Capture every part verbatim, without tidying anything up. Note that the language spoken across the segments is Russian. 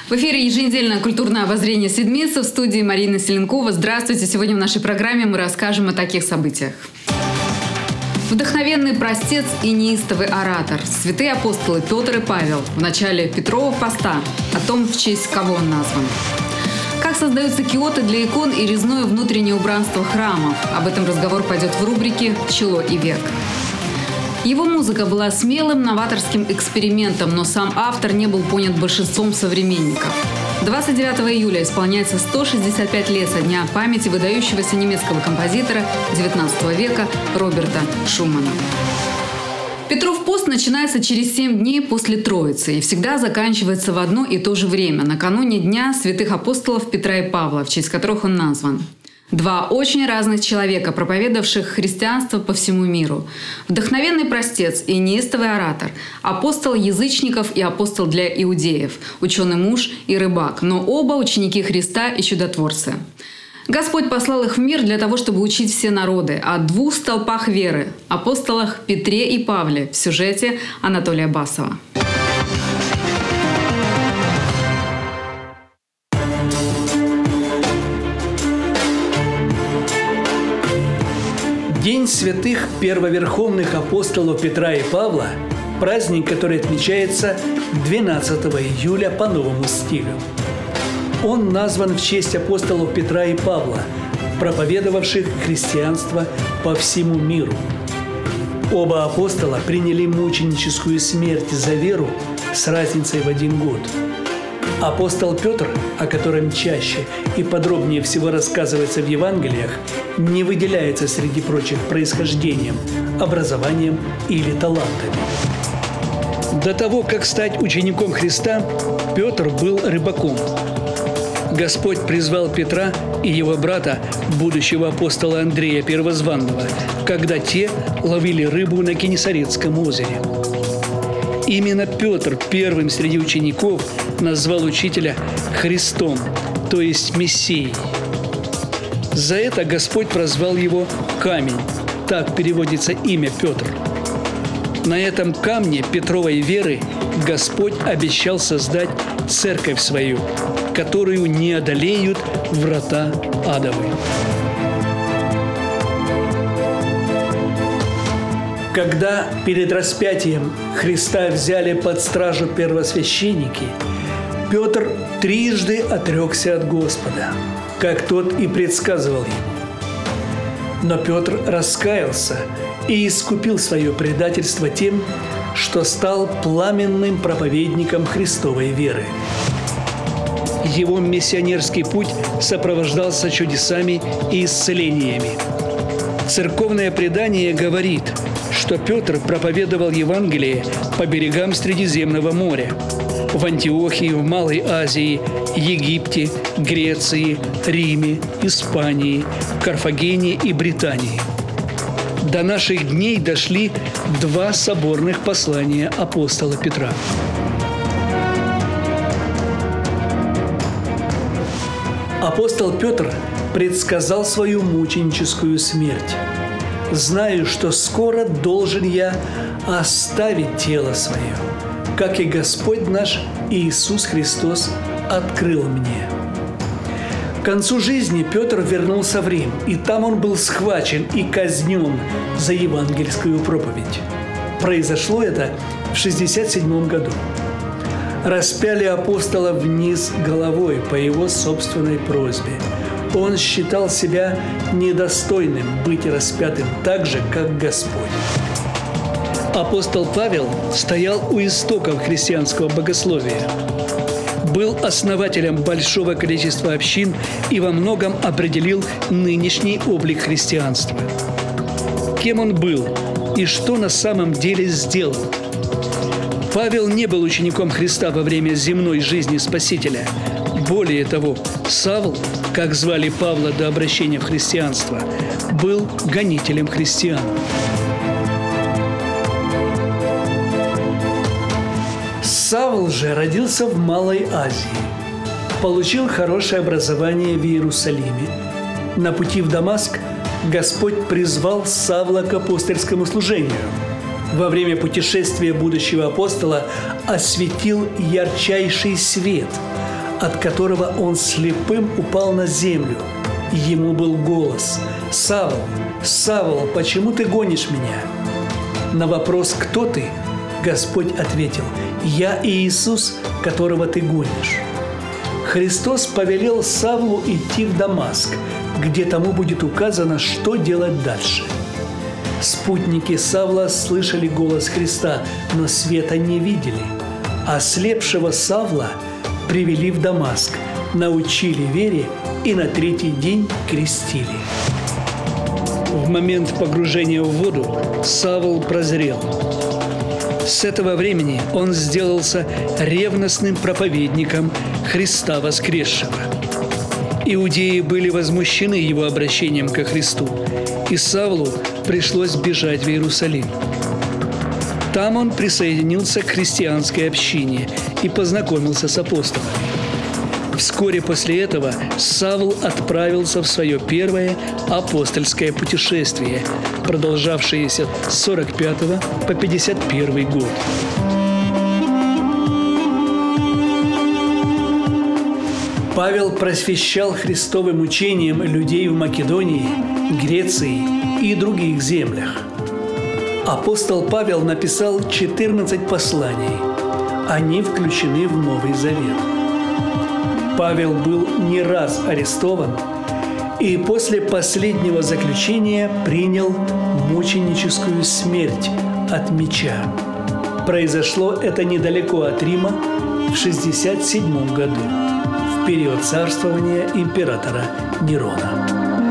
В эфире еженедельное культурное обозрение Седмицы, в студии Марина Селенкова. Здравствуйте! Сегодня в нашей программе мы расскажем о таких событиях. Вдохновенный простец и неистовый оратор. Святые апостолы Петр и Павел в начале Петрова поста. О том, в честь кого он назван. Как создаются киоты для икон и резное внутреннее убранство храмов. Об этом разговор пойдет в рубрике «Чело и век». Его музыка была смелым новаторским экспериментом, но сам автор не был понят большинством современников. двадцать девятого июля исполняется сто шестьдесят пять лет со дня памяти выдающегося немецкого композитора девятнадцатого века Роберта Шумана. Петров пост начинается через семь дней после Троицы и всегда заканчивается в одно и то же время, накануне Дня святых апостолов Петра и Павла, в честь которых он назван. Два очень разных человека, проповедовавших христианство по всему миру. Вдохновенный простец и неистовый оратор. Апостол язычников и апостол для иудеев. Ученый муж и рыбак. Но оба ученики Христа и чудотворцы. Господь послал их в мир для того, чтобы учить все народы о двух столпах веры – апостолах Петре и Павле в сюжете Анатолия Басова. День святых первоверховных апостолов Петра и Павла – праздник, который отмечается двенадцатого июля по новому стилю. Он назван в честь апостолов Петра и Павла, проповедовавших христианство по всему миру. Оба апостола приняли мученическую смерть за веру с разницей в один год. Апостол Петр, о котором чаще и подробнее всего рассказывается в Евангелиях, не выделяется среди прочих происхождением, образованием или талантами. До того, как стать учеником Христа, Петр был рыбаком. Господь призвал Петра и его брата, будущего апостола Андрея Первозванного, когда те ловили рыбу на Генесарецком озере. Именно Петр первым среди учеников назвал учителя Христом, то есть Мессией. За это Господь прозвал его «Камень». Так переводится имя Петр. На этом камне Петровой веры Господь обещал создать церковь свою, которую не одолеют врата адовы. Когда перед распятием Христа взяли под стражу первосвященники, Петр трижды отрекся от Господа, как тот и предсказывал ему. Но Петр раскаялся и искупил свое предательство тем, что стал пламенным проповедником Христовой веры. Его миссионерский путь сопровождался чудесами и исцелениями. Церковное предание говорит, что Петр проповедовал Евангелие по берегам Средиземного моря, в Антиохии, в Малой Азии, Египте, Греции, Риме, Испании, Карфагене и Британии. До наших дней дошли два соборных послания апостола Петра. Апостол Петр предсказал свою мученическую смерть. «Знаю, что скоро должен я оставить тело свое, как и Господь наш Иисус Христос открыл мне». К концу жизни Петр вернулся в Рим, и там он был схвачен и казнен за евангельскую проповедь. Произошло это в шестьдесят седьмом году. Распяли апостола вниз головой по его собственной просьбе. Он считал себя недостойным быть распятым так же, как Господь. Апостол Павел стоял у истоков христианского богословия. Был основателем большого количества общин и во многом определил нынешний облик христианства. Кем он был и что на самом деле сделал? Павел не был учеником Христа во время земной жизни Спасителя. Более того, Савл, как звали Павла до обращения в христианство, был гонителем христиан. Савл же родился в Малой Азии, получил хорошее образование в Иерусалиме. На пути в Дамаск Господь призвал Савла к апостольскому служению. Во время путешествия будущего апостола осветил ярчайший свет, от которого он слепым упал на землю. Ему был голос: «Савл, Савл, почему ты гонишь меня?» На вопрос «Кто ты?» Господь ответил: «Я Иисус, которого ты гонишь». Христос повелел Савлу идти в Дамаск, где тому будет указано, что делать дальше. Спутники Савла слышали голос Христа, но света не видели. Ослепшего Савла привели в Дамаск, научили вере и на третий день крестили. В момент погружения в воду Савл прозрел. С этого времени он сделался ревностным проповедником Христа воскресшего. Иудеи были возмущены его обращением ко Христу, и Савлу пришлось бежать в Иерусалим. Там он присоединился к христианской общине и познакомился с апостолами. Вскоре после этого Савл отправился в свое первое апостольское путешествие, продолжавшееся с сорок пятого по пятьдесят первый год. Павел просвещал Христовым учением людей в Македонии, Греции и других землях. Апостол Павел написал четырнадцать посланий. Они включены в Новый Завет. Павел был не раз арестован и после последнего заключения принял мученическую смерть от меча. Произошло это недалеко от Рима в шестьдесят седьмом году, в период царствования императора Нерона.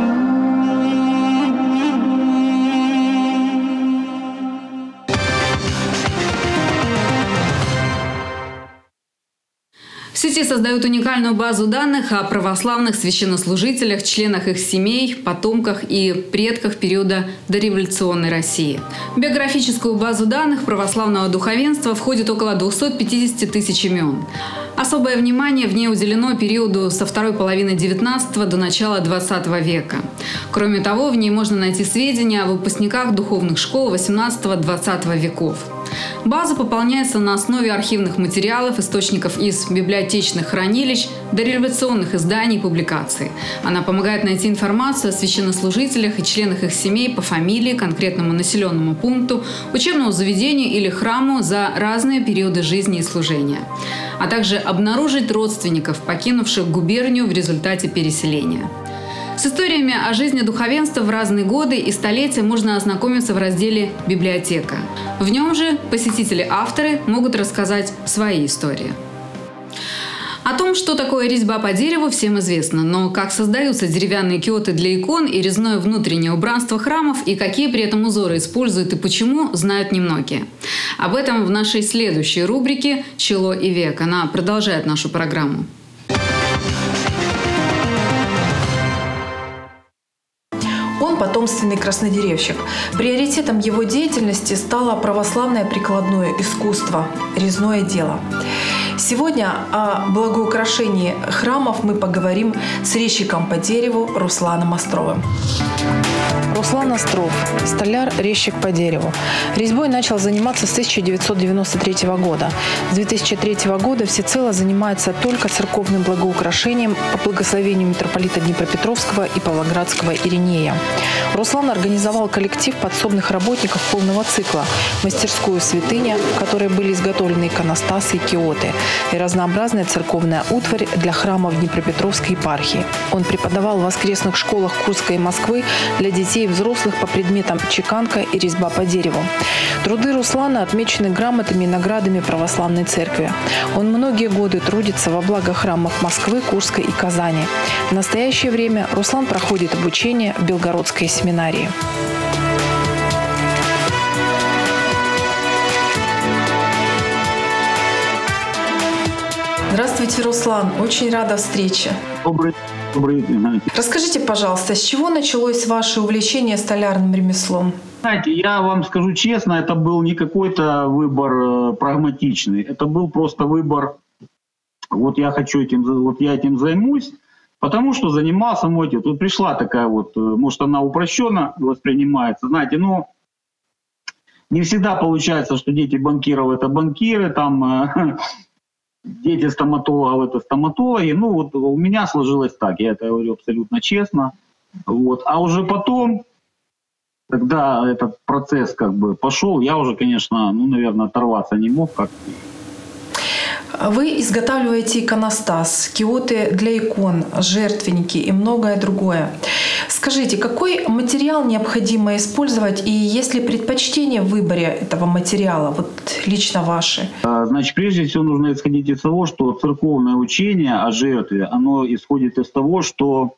В сети создают уникальную базу данных о православных священнослужителях, членах их семей, потомках и предках периода дореволюционной России. В биографическую базу данных православного духовенства входит около двухсот пятидесяти тысяч имен. Особое внимание в ней уделено периоду со второй половины девятнадцатого до начала двадцатого века. Кроме того, в ней можно найти сведения о выпускниках духовных школ восемнадцатого-двадцатого веков. База пополняется на основе архивных материалов, источников из библиотечных хранилищ, дореволюционных изданий и публикаций. Она помогает найти информацию о священнослужителях и членах их семей по фамилии, конкретному населенному пункту, учебному заведению или храму за разные периоды жизни и служения, а также обнаружить родственников, покинувших губернию в результате переселения. С историями о жизни духовенства в разные годы и столетия можно ознакомиться в разделе «Библиотека». В нем же посетители-авторы могут рассказать свои истории. О том, что такое резьба по дереву, всем известно, но как создаются деревянные киоты для икон и резное внутреннее убранство храмов, и какие при этом узоры используют и почему, знают немногие. Об этом в нашей следующей рубрике «Чело и век». Она продолжает нашу программу. Он потомственный краснодеревщик. Приоритетом его деятельности стало православное прикладное искусство, резное дело. Сегодня о благоукрашении храмов мы поговорим с резчиком по дереву Русланом Островым. Руслан Остров, столяр, резчик по дереву. Резьбой начал заниматься с тысяча девятьсот девяносто третьего года. С две тысячи третьего года всецело занимается только церковным благоукрашением по благословению митрополита Днепропетровского и Павлоградского Иринея. Руслан организовал коллектив подсобных работников полного цикла, мастерскую «Святыня», в которой были изготовлены иконостасы и киоты, и разнообразная церковная утварь для храмов Днепропетровской епархии. Он преподавал в воскресных школах Курска и Москвы для детей и взрослых по предметам чеканка и резьба по дереву. Труды Руслана отмечены грамотами и наградами православной церкви. Он многие годы трудится во благо храмов Москвы, Курска и Казани. В настоящее время Руслан проходит обучение в Белгородской семинарии. Здравствуйте, Руслан. Очень рада встрече. Добрый, добрый день. Расскажите, пожалуйста, с чего началось ваше увлечение столярным ремеслом? Знаете, я вам скажу честно, это был не какой-то выбор э, прагматичный. Это был просто выбор, вот я хочу этим, вот я этим займусь, потому что занимался мой отец. Вот пришла такая вот, может, она упрощенно воспринимается, знаете, но не всегда получается, что дети банкиров — это банкиры, там... Э, дети стоматологов – это стоматологи. Ну, вот у меня сложилось так, я это говорю абсолютно честно. Вот. А уже потом, когда этот процесс как бы пошел, я уже, конечно, ну, наверное, оторваться не мог как. Вы изготавливаете иконостас, киоты для икон, жертвенники и многое другое. Скажите, какой материал необходимо использовать и есть ли предпочтение в выборе этого материала, вот лично ваши? Значит, прежде всего нужно исходить из того, что церковное учение о жертве, оно исходит из того, что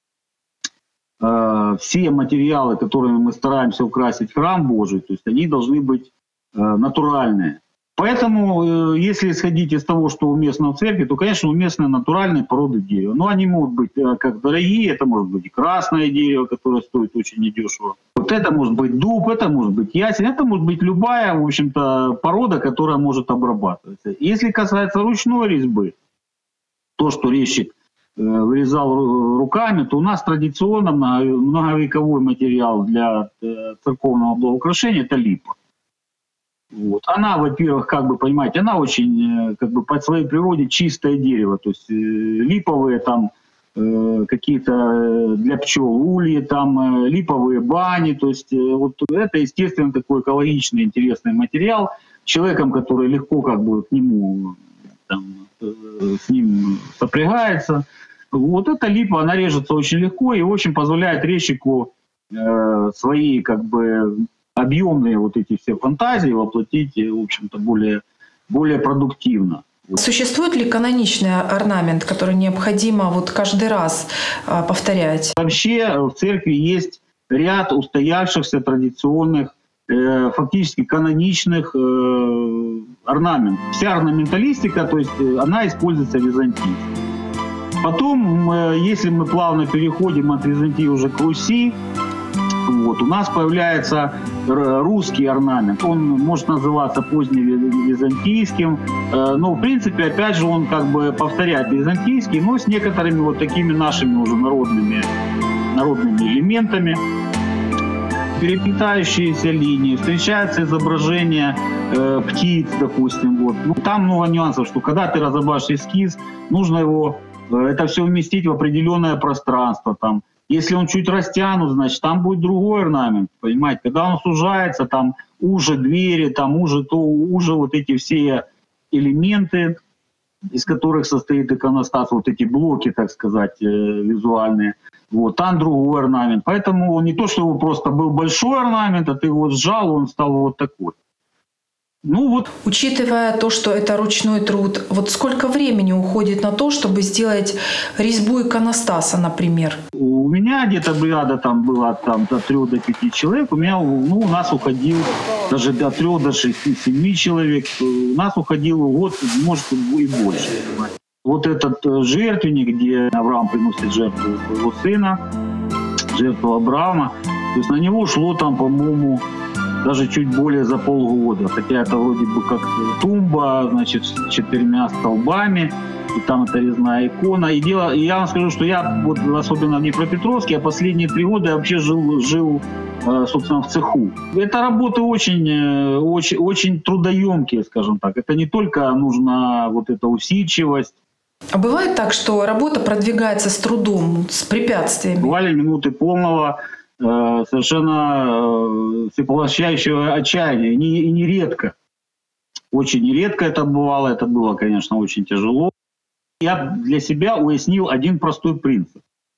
э, все материалы, которыми мы стараемся украсить храм Божий, то есть они должны быть э, натуральные. Поэтому, если исходить из того, что уместно в церкви, то, конечно, уместны натуральные породы дерева. Но они могут быть как дорогие, это может быть и красное дерево, которое стоит очень недешево. Вот это может быть дуб, это может быть ясень, это может быть любая, в общем-то, порода, которая может обрабатываться. Если касается ручной резьбы, то, что резчик вырезал руками, то у нас традиционно многовековой материал для церковного благоукрашения – это липа. Вот. Она, во-первых, как бы, понимаете, она очень, как бы, по своей природе чистое дерево, то есть э, липовые там э, какие-то для пчел ульи, там э, липовые бани, то есть э, вот это, естественно, такой экологичный, интересный материал. Человеком, который легко как бы к нему, там, э, с ним сопрягается, вот эта липа, она режется очень легко и очень позволяет резчику э, свои, как бы, объемные вот эти все фантазии воплотить, в общем-то, более, более продуктивно. Существует ли каноничный орнамент, который необходимо вот каждый раз повторять? Вообще в церкви есть ряд устоявшихся традиционных, э, фактически каноничных э, орнаментов. Вся орнаменталистика, то есть она используется в Византии. Потом, э, если мы плавно переходим от Византии уже к Руси, вот, у нас появляется русский орнамент. Он может называться поздневизантийским, но в принципе, опять же, он как бы повторяет византийский, но с некоторыми вот такими нашими уже народными, народными элементами. Переплетающиеся линии, встречаются изображения э, птиц, допустим. Вот. Ну, там много нюансов, что когда ты разобрашь эскиз, нужно его, э, это все вместить в определенное пространство. Там. Если он чуть растянут, значит, там будет другой орнамент, понимаете? Когда он сужается, там уже двери, там уже, то, уже вот эти все элементы, из которых состоит иконостас, вот эти блоки, так сказать, э, визуальные, вот, там другой орнамент. Поэтому не то, что его просто был большой орнамент, а ты его сжал, он стал вот такой. Ну, вот. Учитывая то, что это ручной труд, вот сколько времени уходит на то, чтобы сделать резьбу иконостаса, например? У меня где-то бригада там была там, от трех до пяти человек. У меня, ну, у нас уходил даже до трех до шести-семи человек. У нас уходил год, может, и больше. Вот этот жертвенник, где Авраам приносит жертву своего сына, жертву Авраама, то есть на него ушло там, по-моему, даже чуть более за полгода. Хотя это вроде бы как тумба, значит, с четырьмя столбами, и там это резная икона. И, дело, и я вам скажу, что я, вот, особенно в Днепропетровске, я последние три года я вообще жил, жил, собственно, в цеху. Это работы очень, очень, очень трудоемкие, скажем так. Это не только нужна вот эта усидчивость. А бывает так, что работа продвигается с трудом, с препятствиями? Бывали минуты полного, э, совершенно э, всепоглощающего отчаяния. И, не, и нередко. Очень нередко это бывало. Это было, конечно, очень тяжело. Я для себя уяснил один простой принцип.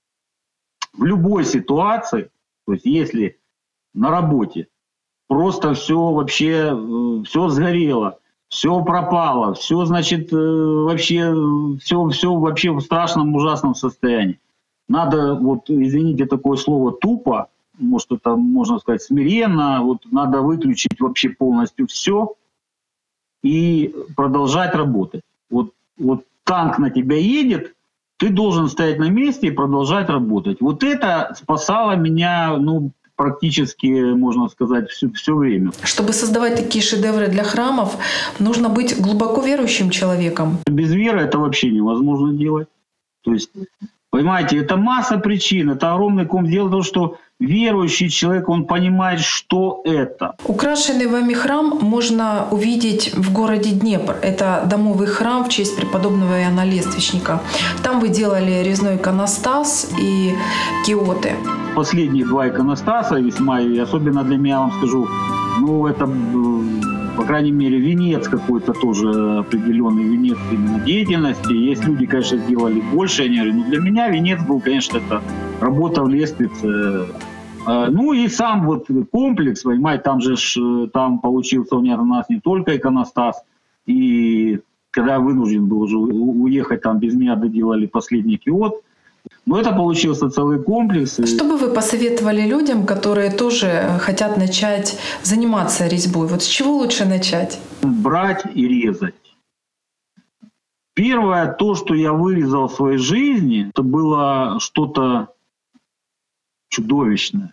В любой ситуации, то есть если на работе просто все вообще, э, все сгорело, все пропало, все, значит, вообще, все, все вообще в страшном, ужасном состоянии. Надо, вот, извините такое слово, тупо, может, это можно сказать смиренно, вот, надо выключить вообще полностью все и продолжать работать. Вот, вот танк на тебя едет, ты должен стоять на месте и продолжать работать. Вот это спасало меня, ну, практически, можно сказать, все, все время. Чтобы создавать такие шедевры для храмов, нужно быть глубоко верующим человеком. Без веры это вообще невозможно делать. То есть Понимаете, это масса причин, это огромный ком. Дело в том, что верующий человек, он понимает, что это. Украшенный вами храм можно увидеть в городе Днепр. Это домовый храм в честь преподобного Иоанна Лествичника. Там вы делали резной иконостас и киоты. Последние два иконостаса весьма, и особенно для меня, вам скажу, ну это, по крайней мере, венец какой-то тоже, определенный венец именно деятельности. Есть люди, конечно, сделали больше, я не говорю, но для меня венец был, конечно, это работа в Лествице. Ну и сам вот комплекс, понимаете, там же там получился у нас не только иконостас, и когда я вынужден был уже уехать, там без меня доделали последний киот. Но это получился целый комплекс. Что бы вы посоветовали людям, которые тоже хотят начать заниматься резьбой? Вот с чего лучше начать? Брать и резать. Первое, то, что я вырезал в своей жизни, это было что-то чудовищное.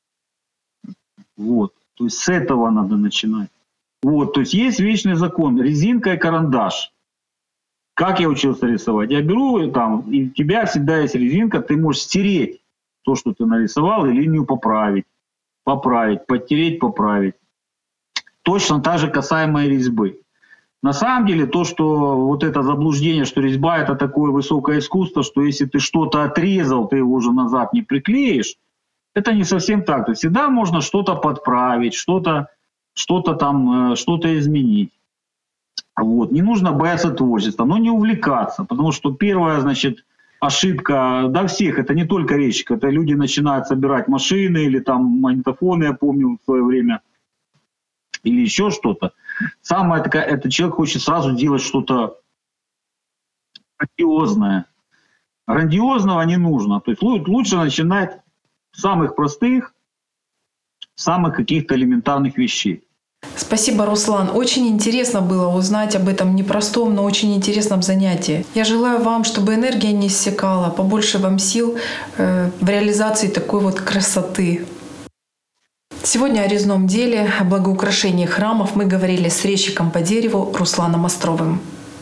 Вот. То есть с этого надо начинать. Вот. То есть есть вечный закон. Резинка и карандаш. Как я учился рисовать? Я беру там, и у тебя всегда есть резинка, ты можешь стереть то, что ты нарисовал, и линию поправить. Поправить, подтереть, поправить. Точно так же касаемо резьбы. На самом деле то, что вот это заблуждение, что резьба это такое высокое искусство, что если ты что-то отрезал, ты его уже назад не приклеишь, это не совсем так. То есть всегда можно что-то подправить, что-то, что-то там, что-то изменить. Вот. Не нужно бояться творчества, но не увлекаться, потому что первая, значит, ошибка, да, всех, это не только резчик, это люди начинают собирать машины или там магнитофоны, я помню в свое время, или еще что-то. Самое такое, это человек хочет сразу делать что-то грандиозное. Грандиозного не нужно, то есть лучше начинать с самых простых, самых каких-то элементарных вещей. Спасибо, Руслан. Очень интересно было узнать об этом непростом, но очень интересном занятии. Я желаю вам, чтобы энергия не иссякала, побольше вам сил э, в реализации такой вот красоты. Сегодня о резном деле, о благоукрашении храмов мы говорили с резчиком по дереву Русланом Островым.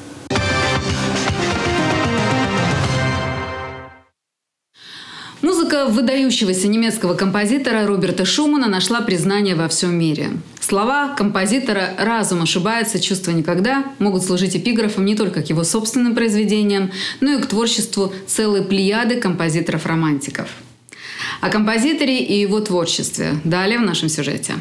Музыка выдающегося немецкого композитора Роберта Шумана нашла признание во всем мире. Слова композитора «разум ошибается, чувство никогда» могут служить эпиграфом не только к его собственным произведениям, но и к творчеству целой плеяды композиторов-романтиков. О композиторе и его творчестве далее в нашем сюжете.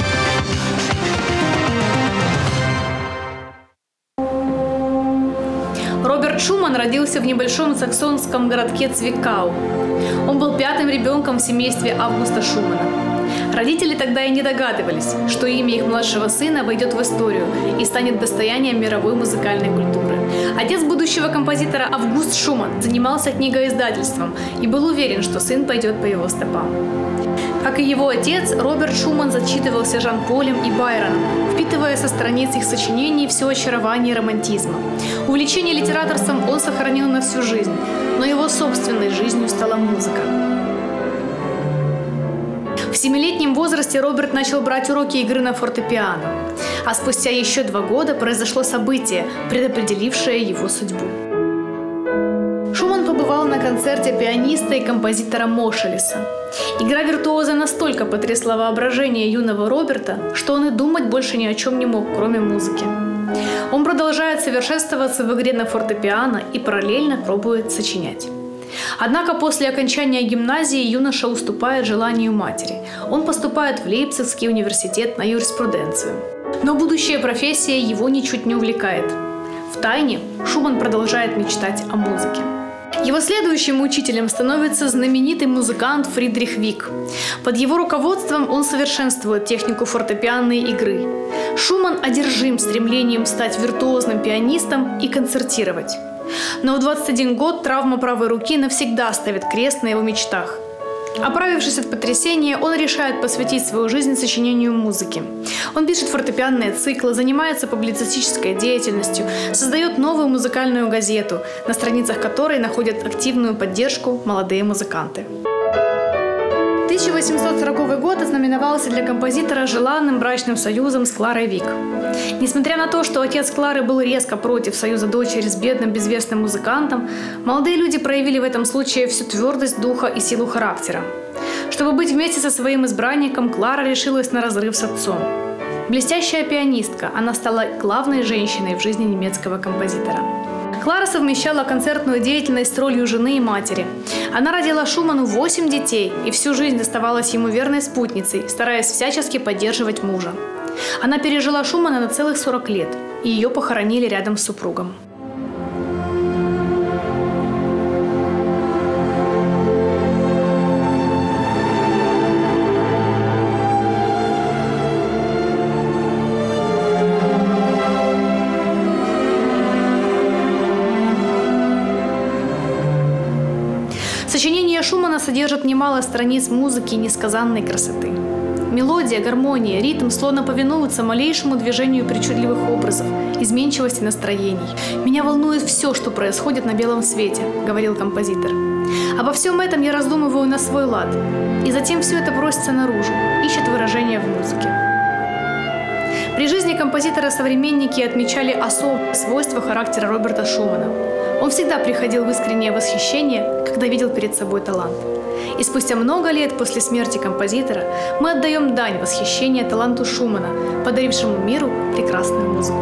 Роберт Шуман родился в небольшом саксонском городке Цвикау. Он был пятым ребенком в семействе Августа Шумана. Родители тогда и не догадывались, что имя их младшего сына войдет в историю и станет достоянием мировой музыкальной культуры. Отец будущего композитора Август Шуман занимался книгоиздательством и был уверен, что сын пойдет по его стопам. Как и его отец, Роберт Шуман зачитывался Жан-Полем и Байроном, впитывая со страниц их сочинений все очарование романтизма. Увлечение литераторством он сохранил на всю жизнь, но его собственной жизнью стала музыка. В семилетнем возрасте Роберт начал брать уроки игры на фортепиано, а спустя еще два года произошло событие, предопределившее его судьбу. Шуман побывал на концерте пианиста и композитора Мошелеса. Игра виртуоза настолько потрясла воображение юного Роберта, что он и думать больше ни о чем не мог, кроме музыки. Он продолжает совершенствоваться в игре на фортепиано и параллельно пробует сочинять. Однако после окончания гимназии юноша уступает желанию матери. Он поступает в Лейпцигский университет на юриспруденцию. Но будущая профессия его ничуть не увлекает. Втайне Шуман продолжает мечтать о музыке. Его следующим учителем становится знаменитый музыкант Фридрих Вик. Под его руководством он совершенствует технику фортепианной игры. Шуман одержим стремлением стать виртуозным пианистом и концертировать. Но в двадцать один год травма правой руки навсегда ставит крест на его мечтах. Оправившись от потрясения, он решает посвятить свою жизнь сочинению музыки. Он пишет фортепианные циклы, занимается публицистической деятельностью, создает новую музыкальную газету, на страницах которой находят активную поддержку молодые музыканты. В тысяча восемьсот сороковый год ознаменовался для композитора желанным брачным союзом с Кларой Вик. Несмотря на то, что отец Клары был резко против союза дочери с бедным безвестным музыкантом, молодые люди проявили в этом случае всю твердость духа и силу характера. Чтобы быть вместе со своим избранником, Клара решилась на разрыв с отцом. Блестящая пианистка, она стала главной женщиной в жизни немецкого композитора. Клара совмещала концертную деятельность с ролью жены и матери. Она родила Шуману восемь детей и всю жизнь оставалась ему верной спутницей, стараясь всячески поддерживать мужа. Она пережила Шумана на целых сорок лет, и ее похоронили рядом с супругом. Сочинение Шумана содержит немало страниц музыки несказанной красоты. Мелодия, гармония, ритм словно повинуются малейшему движению причудливых образов, изменчивости настроений. «Меня волнует все, что происходит на белом свете», — говорил композитор. «Обо всем этом я раздумываю на свой лад, и затем все это просится наружу, ищет выражение в музыке». При жизни композитора современники отмечали особые свойства характера Роберта Шумана. Он всегда приходил в искреннее восхищение, когда видел перед собой талант. И спустя много лет после смерти композитора мы отдаем дань восхищения таланту Шумана, подарившему миру прекрасную музыку.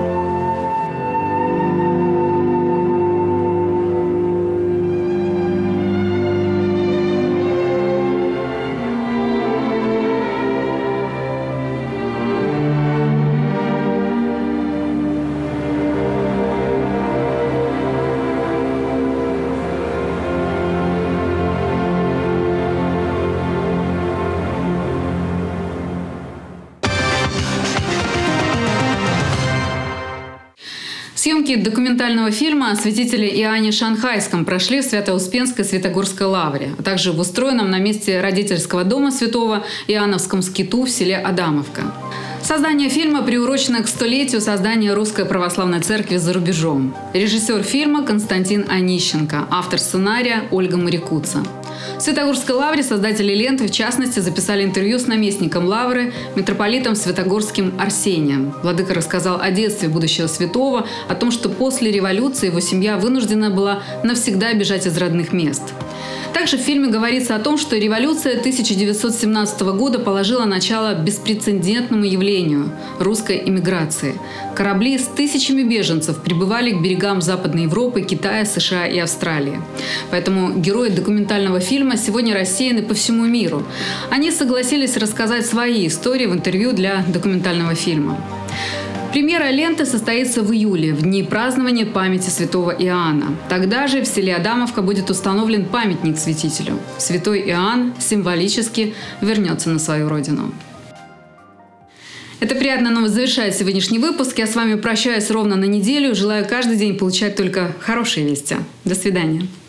Съемки документального фильма о святителе Иоанне Шанхайском прошли в Свято-Успенской Святогорской лавре, а также в устроенном на месте родительского дома святого Иоанновском скиту в селе Адамовка. Создание фильма приурочено к столетию создания Русской Православной Церкви за рубежом. Режиссер фильма Константин Онищенко, автор сценария Ольга Марикуца. В Святогорской лавре создатели ленты, в частности, записали интервью с наместником лавры, митрополитом Святогорским Арсением. Владыка рассказал о детстве будущего святого, о том, что после революции его семья вынуждена была навсегда бежать из родных мест. Также в фильме говорится о том, что революция тысяча девятьсот семнадцатого года положила начало беспрецедентному явлению – русской эмиграции. Корабли с тысячами беженцев прибывали к берегам Западной Европы, Китая, США и Австралии. Поэтому герои документального фильма сегодня рассеяны по всему миру. Они согласились рассказать свои истории в интервью для документального фильма. Премьера ленты состоится в июле, в дни празднования памяти святого Иоанна. Тогда же в селе Адамовка будет установлен памятник святителю. Святой Иоанн символически вернется на свою родину. Эта приятная новость завершает сегодняшний выпуск. Я с вами прощаюсь ровно на неделю. Желаю каждый день получать только хорошие вести. До свидания.